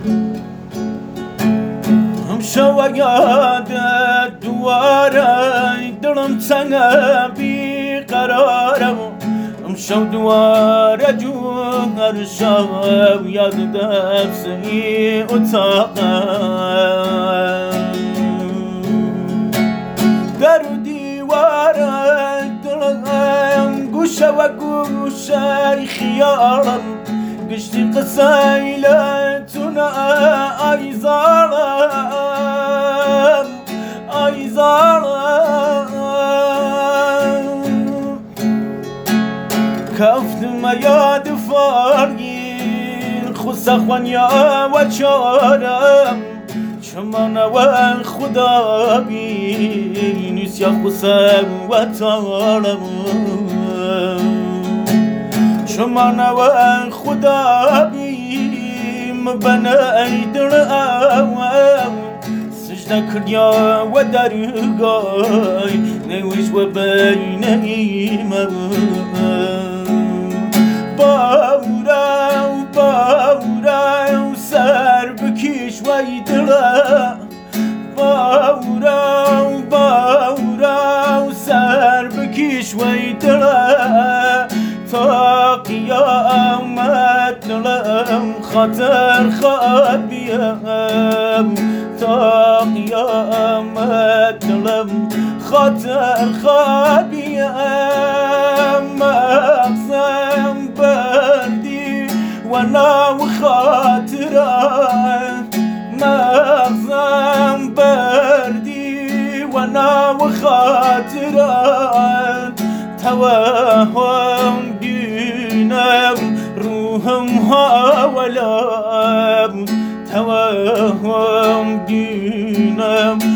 شويات دواري دلم سنة بقرارم مشو دوار جوهر شاو ياد دفسي اتاقم در دیوار دلم گوشه و گوشه خیالم قشتي قسايلتنا أيزارم كفت ما ياد فارين خسخوان يا وچارم شمانا و خدا بینیس یا خسم و تارم شمانا و خدا بیم بنای در اوام سجده کریا و درگای نویش و بینیم باورا سر بکش و ایدلا باورا سر بکش و ایدلا تا قیامت نلم خاطر خواد بیم تا قیامت نلم خاطر خواد بیم مغزم بردی و ناو خاطرات مغزم بردی و ناو خاطرات توهم دینم روحم هاولم توهم دینم